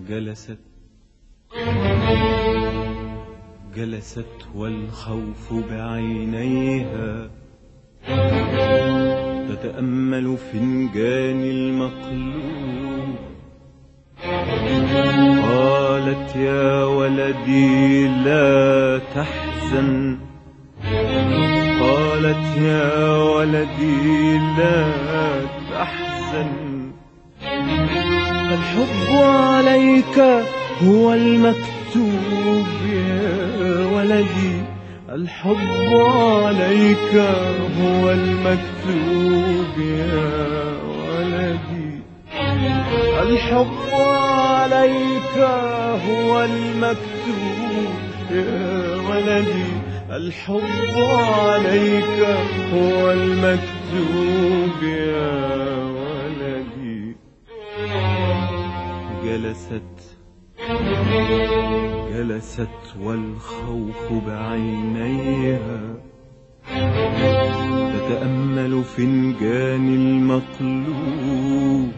جلست والخوف بعينيها تتأمل فنجان المقلوب. قالت يا ولدي لا تحزن، قالت يا ولدي لا تحزن، الحب عليك هو المكتوب يا ولدي، الحب عليك هو المكتوب يا ولدي، الحب عليك هو المكتوب يا ولدي، الحب عليك هو المكتوب يا ولدي. جلست والخوف بعينيها تتأمل فنجان المقلوب.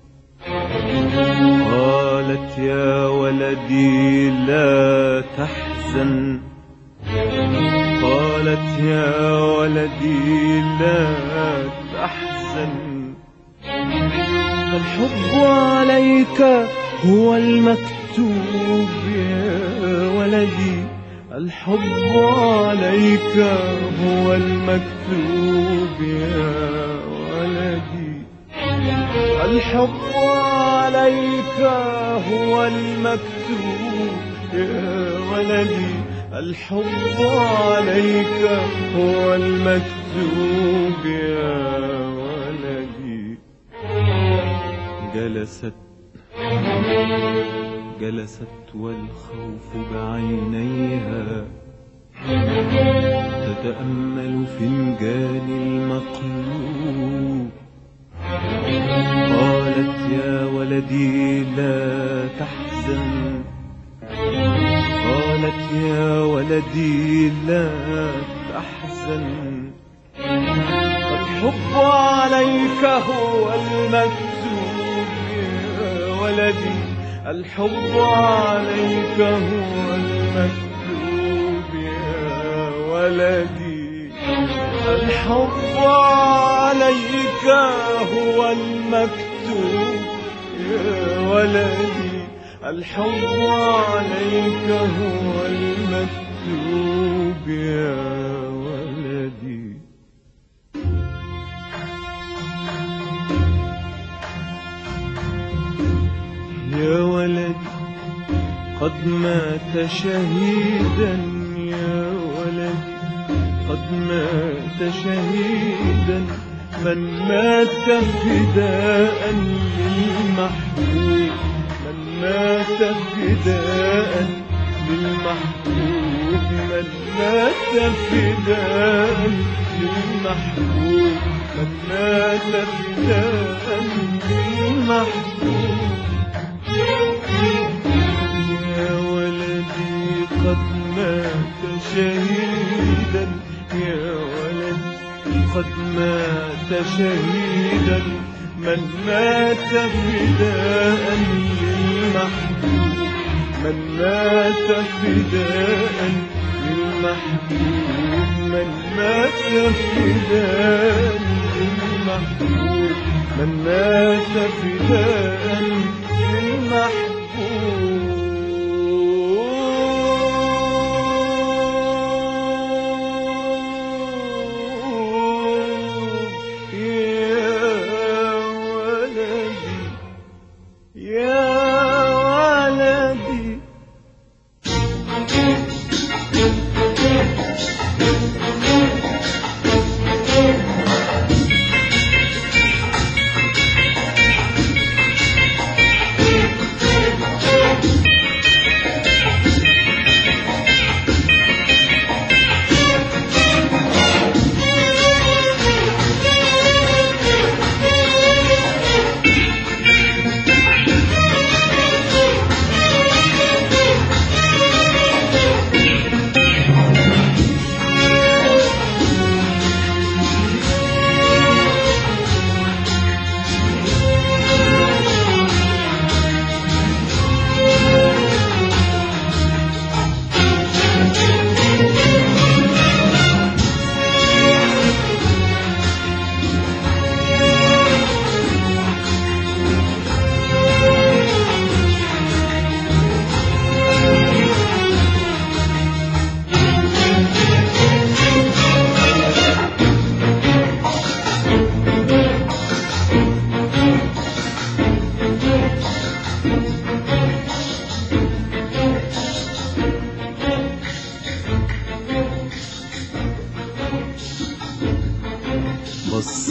قالت يا ولدي لا تحزن، قالت يا ولدي لا تحزن، الحب عليك هو المكتوب يا ولدي، الحب عليك هو المكتوب يا ولدي، الحب عليك هو المكتوب يا ولدي، الحب عليك هو المكتوب يا ولدي. جلست والخوف بعينيها تتأمل فنجان المقلوب. قالت يا ولدي لا تحزن، قالت يا ولدي لا تحزن، الحب عليك هو المكتوب يا ولدي، الحب عليك هو المكتوب يا ولدي، الحب عليك هو المكتوب يا ولدي، الحب عليك هو المكتوب يا ولدي. يا ولدي قد مات شهيدا، يا ولدي قد مات شهيدا، من مات فداء للمحبوب، من مات فداء للمحبوب، من مات فداء للمحبوب، من مات فداء للمحبوب. يا ولدي قد مات شهيدا، يا ولدي قد مات شهيدا، من مات فداء للمحبوب، من مات فداء للمحبوب، من مات فداء للمحبوب، من مات فداء للمحبوب.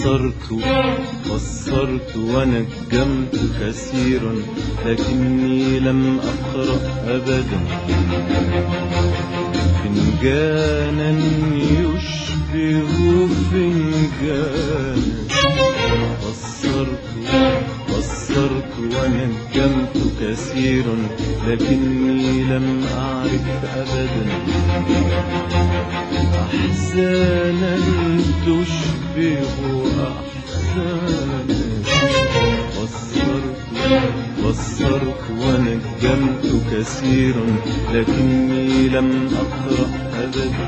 بصرت ونجمت كثيرا لكني لم أقرأ أبدا فنجانا يشبه فنجانا. بصرت ونجمت كثيرا لكني لم أعرف أبدا أحزانا تشبه أحزانا. بصرت ونجمت كثيرا لكني لم أقرأ أبدا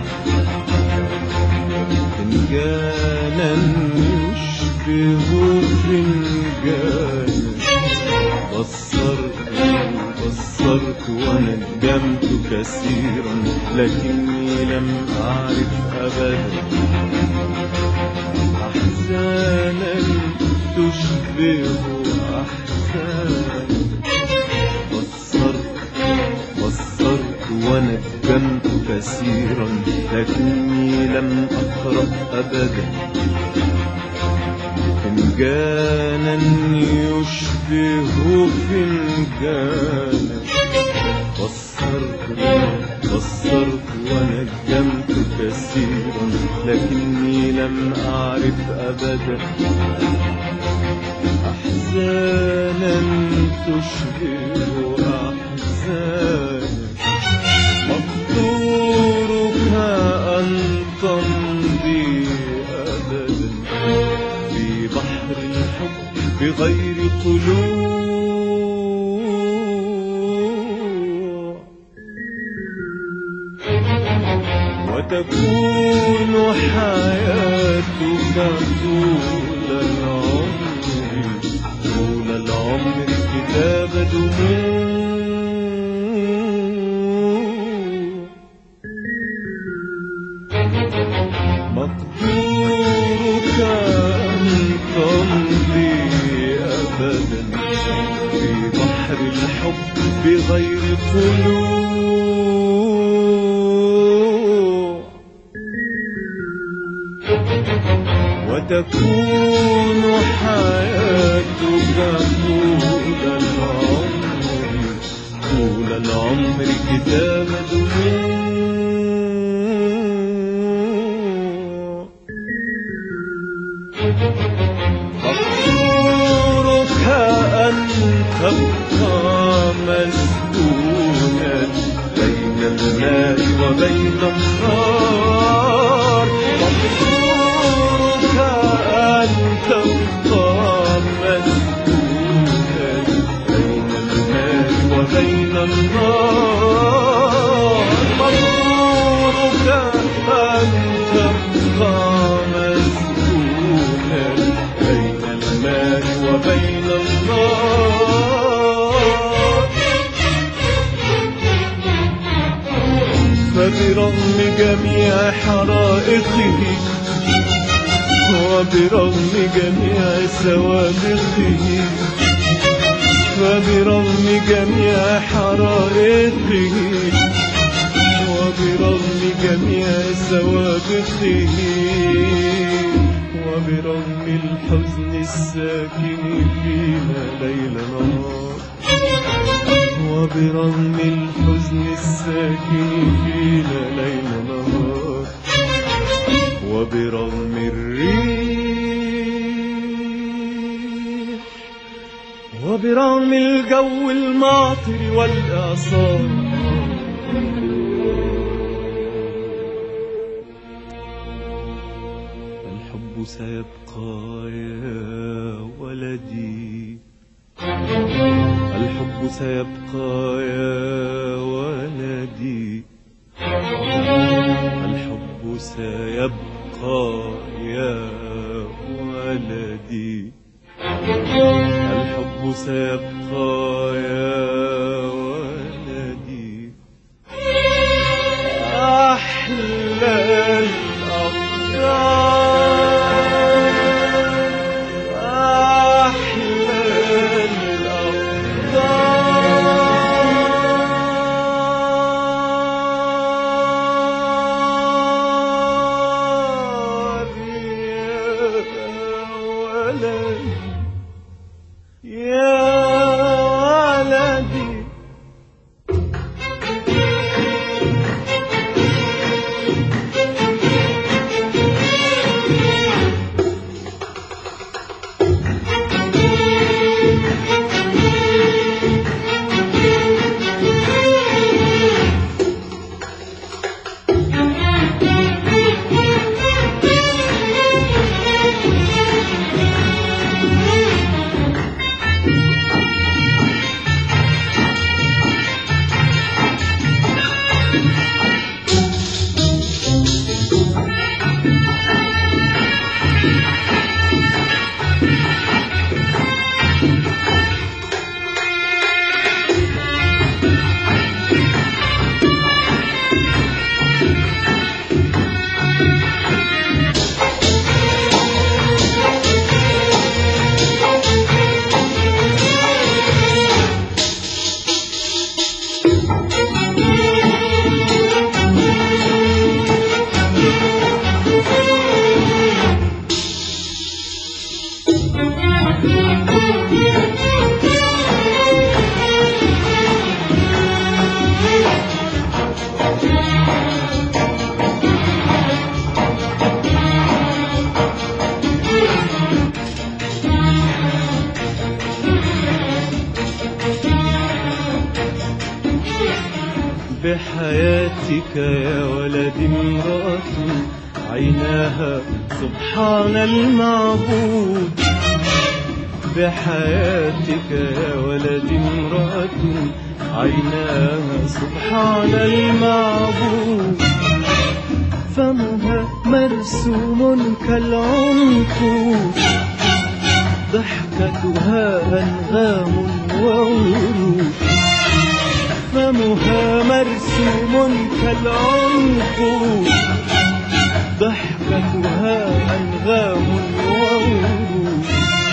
فنجانا يشبه فنجانا. بصرت ونجمت كثيرا لكني لم أعرف أبدا أحزانا تشبه أحزانا. بصرت ونجمت كثيرا لكني لم أقرأ أبدا فنجانا يشبه فنجانا. بصرت ونجمت كثيرا لكني لم أعرف أبدا أحزانا تشبه أحزانا. مقدورك أن تمضي أبدا في بحر الحب بغير طلوع وتكون حياتك طول العمر كتاب دموع. مقدورك أن تمضي أبدا في بحر الحب بغير طلوع وتكون حياتك طول العمر كتاب دموع. مقدورك أن تبقى مسكونا بين الماء وبين النار. مقدورك أن تبقى مسكونا بين الماء وبين النار. مقدورك أن تبقى مسكونا بين الماء وبين النار. فبرغم جميع حرائقه وبرغم جميع سوابقه فبرغم جميع حرائقه وبرغم جميع سوابقه وبرغم الحزن الساكن فينا ليل نهار وبرغم الحزن الساكن فينا ليل نهار وبرغم الريح وبرغم الجو المعطر والإعصار. الحب سيبقى يا ولدي الحب سيبقى يا ولدي الحب سيبقى يا ولدي الحب سيبقى يا ولدي. أحلى الأقدار بحياتك يا ولدي امرأة عيناها سبحان المعبود. بحياتك يا ولدي امرأة عيناها سبحان المعبود. فمها مرسوم كالعنقود، ضحكتها أنغام وورود. فمها مرسوم كالعنقود، ضحكتها أنغام وورود.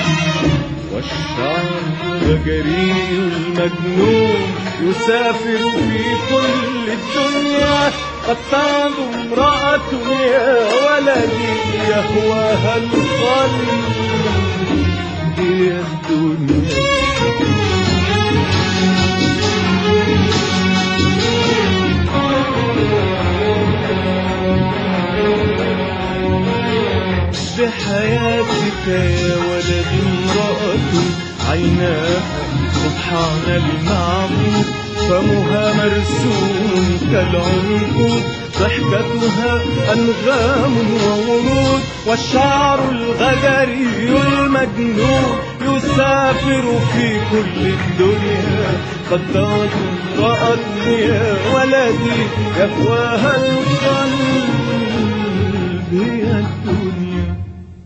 والشعر الجري المجنون يسافر في كل الدنيا. قد تعد امرأة يا ولدي يهواها القلب هي الدنيا. بحياتك يا ولدي امرأة عيناها سبحان المعبود. فمها مرسوم كالعنقود، ضحكتها أنغام وورود. والشعر الغجري المجنون يسافر في كل الدنيا. قد تعد امرأة يا ولدي يهواها القلب هي الدنيا.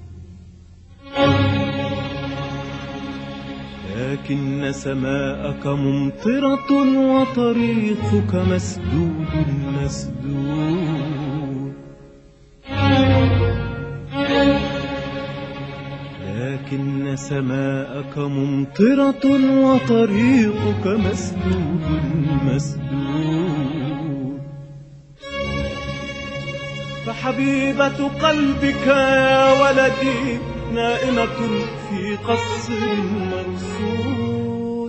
لكن سماءك ممطرة وطريقك مسدود مسدود. لكن سماءك ممطرة وطريقك مسدود مسدود. فحبيبة قلبك يا ولدي نائمة في قصر مرصود.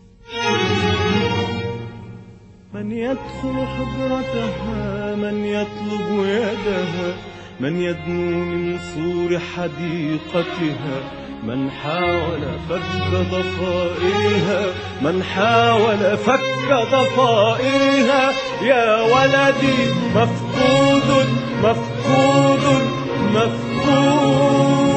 من يدخل حجرتها، من يطلب يدها، من يدنو من سور حديقتها. من حاول فك ضفائرها، من حاول فك ضفائرها. يا ولدي مفقود مفقود مفقود.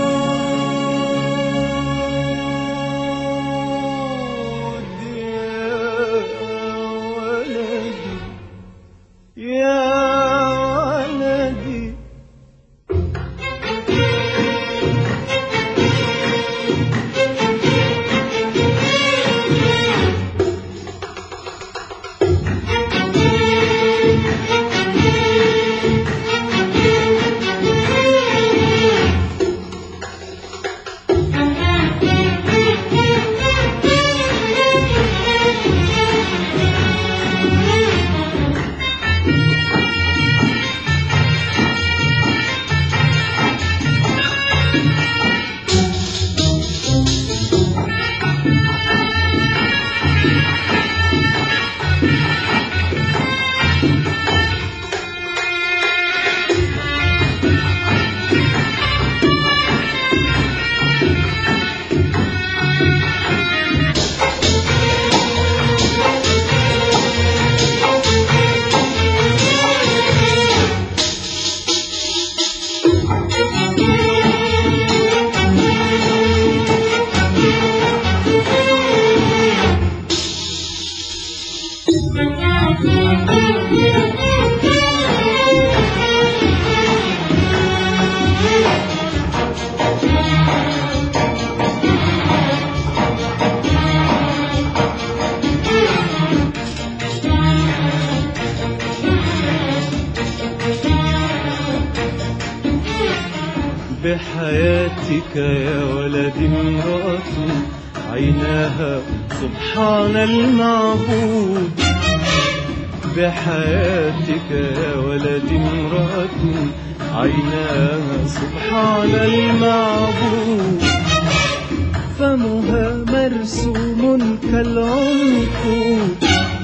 بحياتك يا ولدي امرأة عيناها سبحان المعبود. بحياتك يا ولدي امرأة عيناها سبحان المعبود. فمها مرسوم كالعنقود،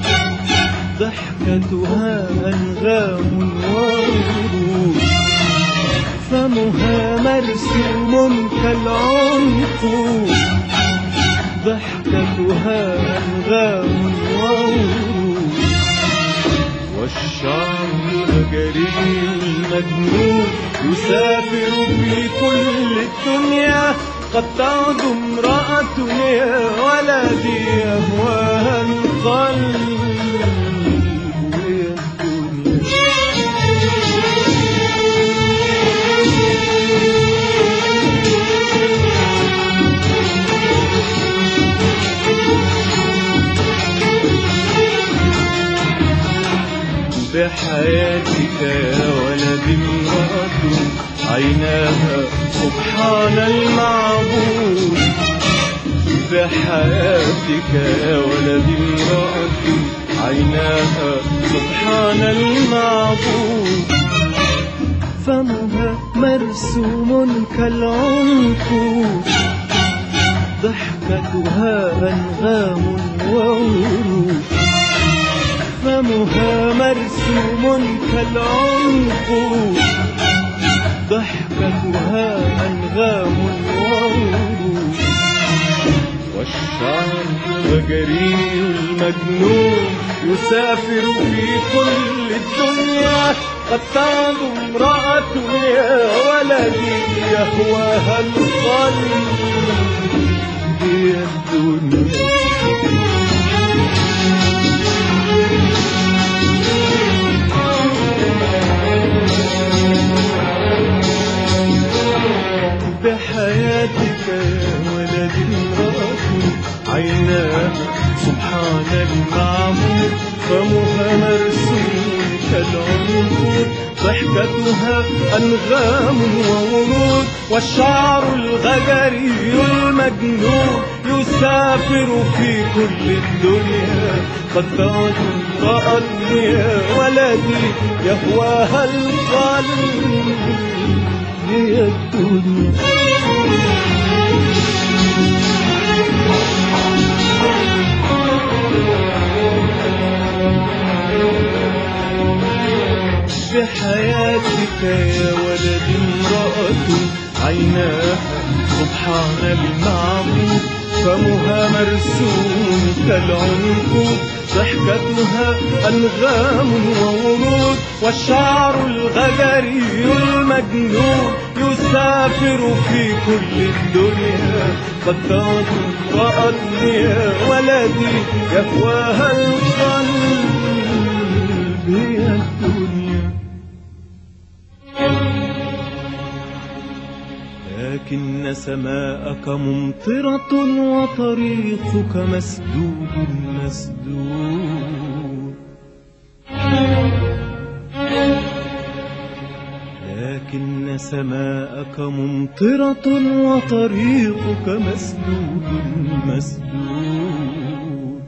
ضحكتها أنغام وورود. فمها مرسوم كالعنقود، ضحكتها أنغام وورود. والشعر الغجري المجنون يسافر في كل الدنيا. قد تعد امرأة يا ولدي يهواها القلب وهي الدنيا. بحياتك يا ولدي امرأة عيناها سبحان المعبود. بحياتك يا ولدي امرأة عيناها سبحان المعبود. فمها مرسوم كالعنقود، ضحكتها أنغام وورود. فمها مرسوم كالعنقود، ضحكتها أنغام وورود. والشعر الغجري المجنون يسافر في كل الدنيا. قد تعد امرأة يا ولدي يهواها القلب هي الدنيا. بحياتك يا ولدي امرأة عيناها سبحان المعبود. فمها مرسوم كالعنقود، ضحكتها أنغام وورود. والشعر الغجري المجنون يسافر في كل الدنيا. قد تعد امرأة يا ولدي يهواها القلب هي الدنيا. بحياتك يا ولدي امرأة عيناها سبحان المعبود. فمها مرسوم كالعنقود، ضحكتها أنغام وورود. والشعر الغجري المجنون يسافر في كل الدنيا. قد تعد امرأة يا ولدي يهواها القلب هي الدنيا. لكن سماءك ممطرة وطريقك مسدود مسدود. لكن سماءك ممطرة وطريقك مسدود مسدود.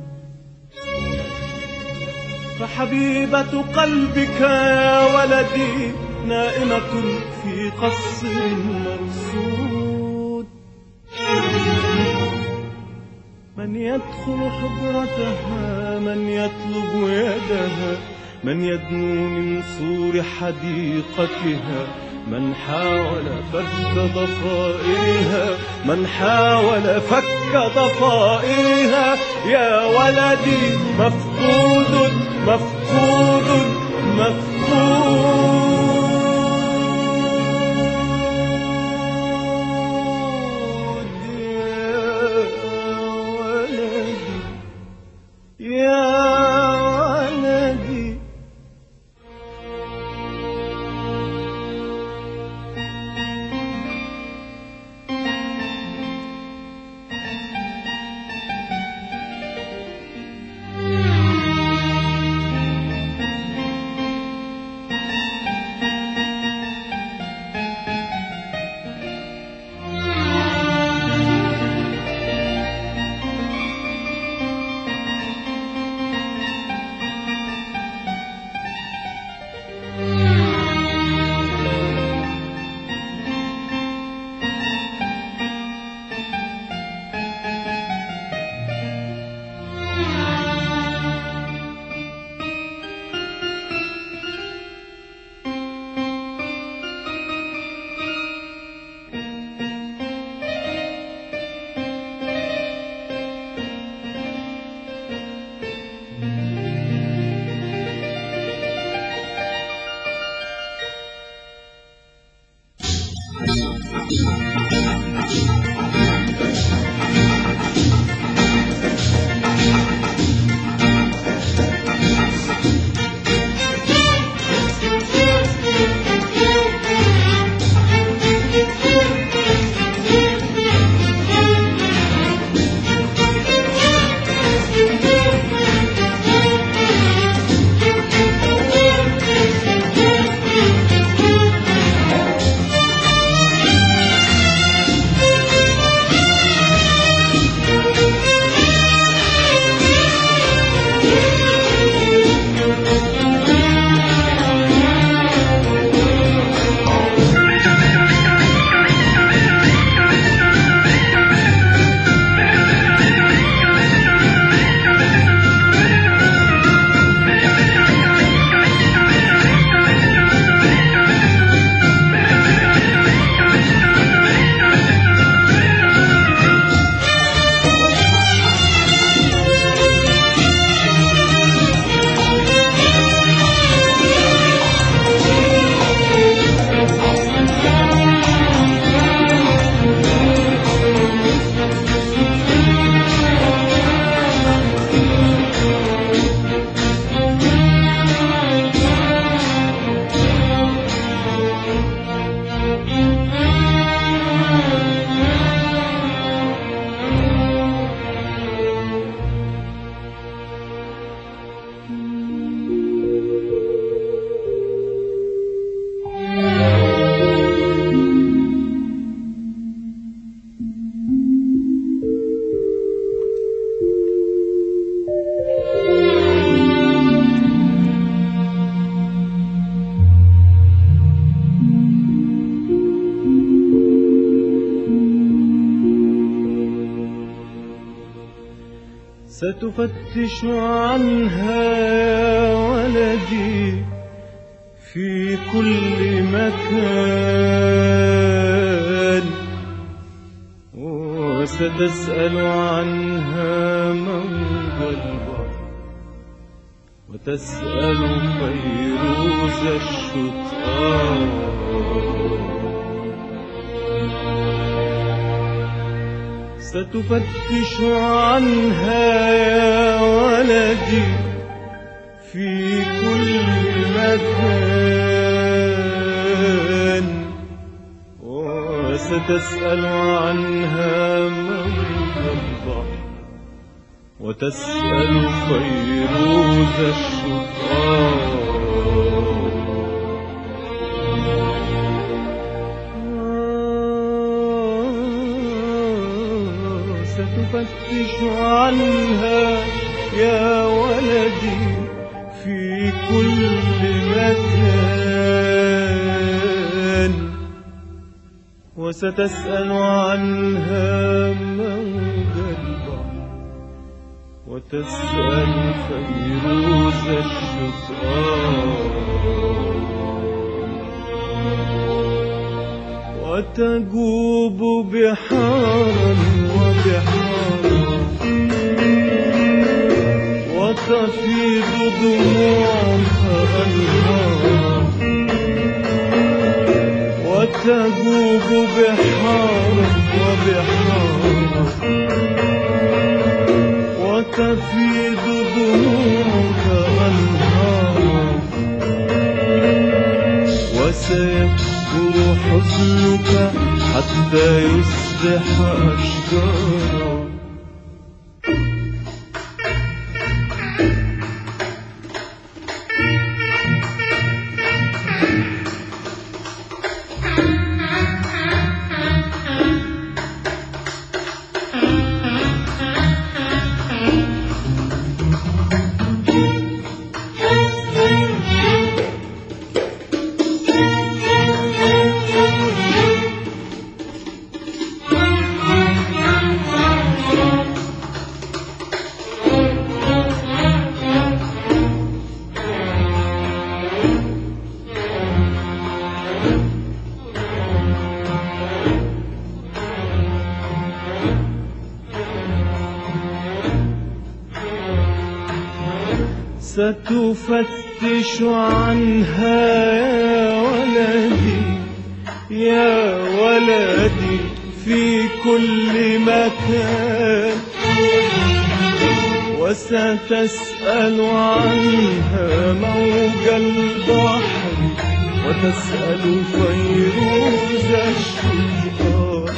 فحبيبة قلبك يا ولدي نائمة في قصر مرصود. من يدخل حجرتها، من يطلب يدها، من يدنو من سور حديقتها، من حاول فك ضفائرها، من حاول فك ضفائرها. يا ولدي مفقود مفقود مفقود. يا ولدي ستفتش عنها يا ولدي في كل مكان، وستسأل عنها موج البحر، وتسأل فيروز الشطآن. ستفتش عنها يا ولدي في كل مكان، وستسأل عنها موج البحر، وتسأل فيروز الشطآن. ستفتش عنها يا ولدي في كل مكان، وستسأل عنها موج البحر، وتسأل فيروز الشطآن. وتجوب بحارا وبحارا، وتفيض دموعها أنهارا، وتجوب بحارا وبحارا، وتفيض دموعها أنهارا، وسيكبر حزنك حتى يصبح أشجارا. ستفتش عنها يا ولدي يا ولدي مكان، وستسأل عنها موج البحر، وتسأل فيروز الشجار.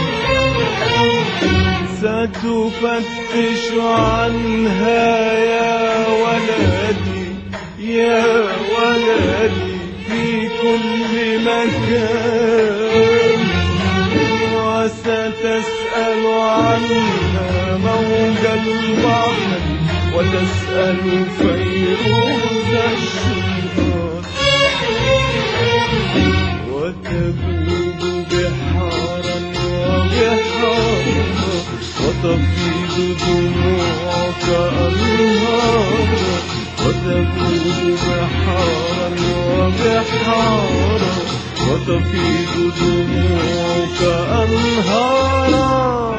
ستفتش عنها يا ولدي يا ولدي في كل مكان، وستسأل عنها موج البحر، وتسأل فيروز الشجار. وتجود بحارا وبحارا، وتفيض دموعك أنهارا. وتجود بحارا وبحارا، وتفيض دموعك أنهارا.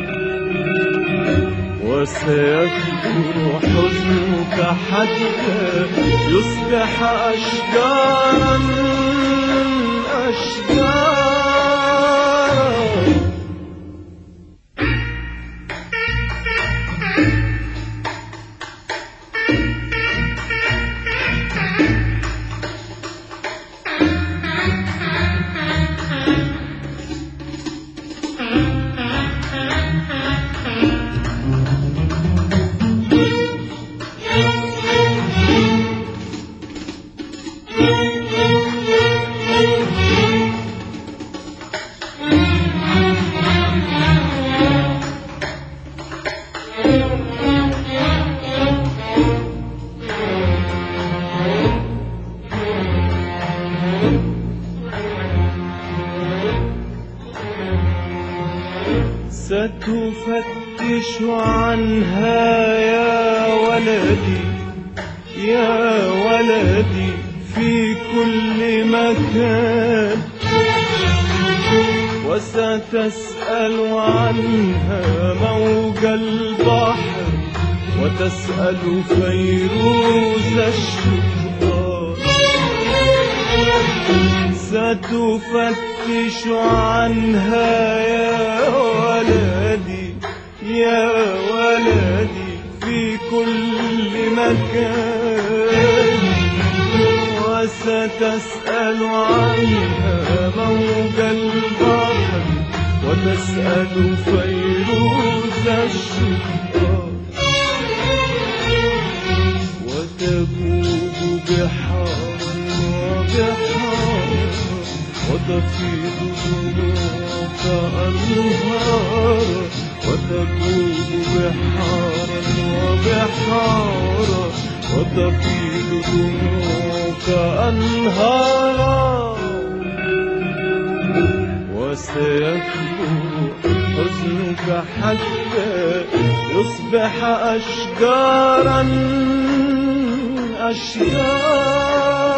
وسيكبر حزنك حتى يصبح أشجارا أشجارا. ستفتش عنها يا ولدي يا ولدي في كل مكان، وستسأل عنها موج البحر، وتسأل فيروز الشجار. ستفتش عنها يا ولدي يا ولدي في كل مكان، وستسأل عنها موج البحر، وتسأل فيروز الشجار. وتجود بحارا وبحارا، وتفيض دموعك أنهارا. وتجود بحارا وبحارا، وتفيض دموعك أنهارا. وسيكبر حزنك حتى يصبح أشجارا أشجارا.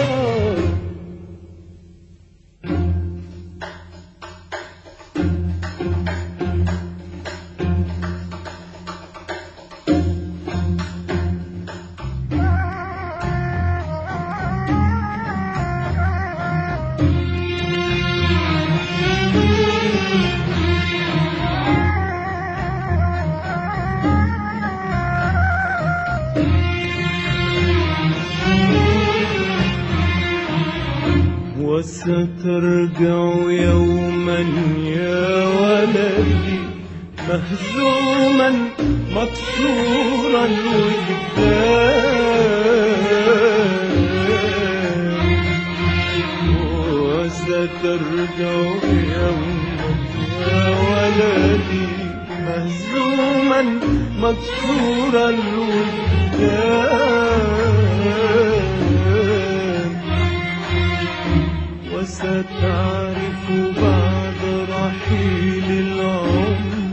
وسترجع يوما يا ولدي مهزوما مكسورا الوجدان. وسترجع يوما يا ولدي مهزوما مكسورا الوجدان. وستعرف بعد رحيل العمر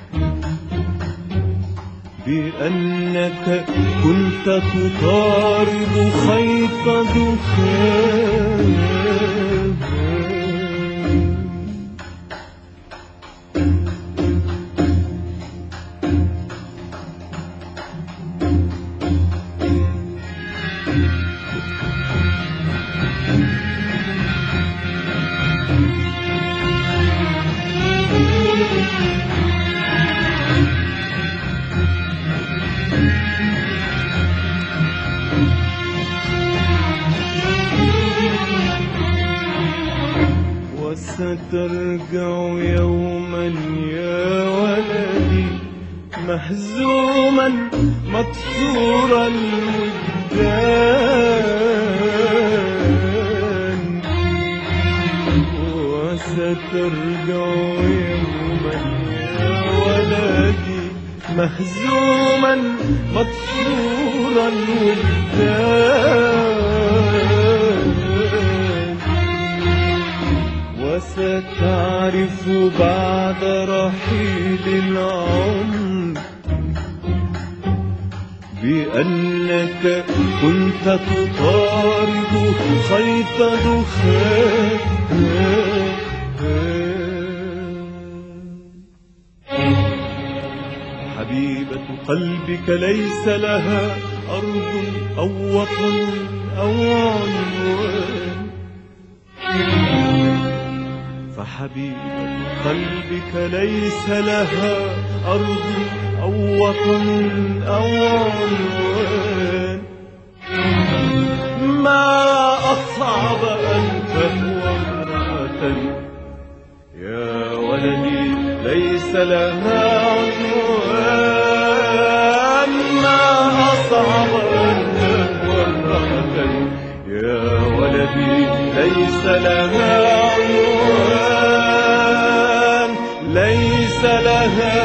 بأنك كنت تطارد خيط دخان. وسترجع يوما يا ولدي مهزوما مكسور الوجدان، وسترجع يوما يا ولدي مهزوما مكسور الوجدان، وستعرف بعد رحيل العمر بأنك كنت تطارد خيط دخان. حبيبة قلبك ليس لها أرض أو وطن أو عنوان، فحبيبة قلبك ليس لها أرض أو وطن أو عنوان. ما أصعب أن تهوى امرأة يا ولدي ليس لها عنوان، ما أصعب أن تهوى امرأة يا ولدي ليس لها عنوان، ليس لها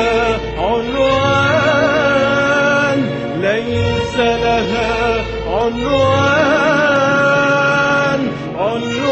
عنوان، ليس لها عنوان.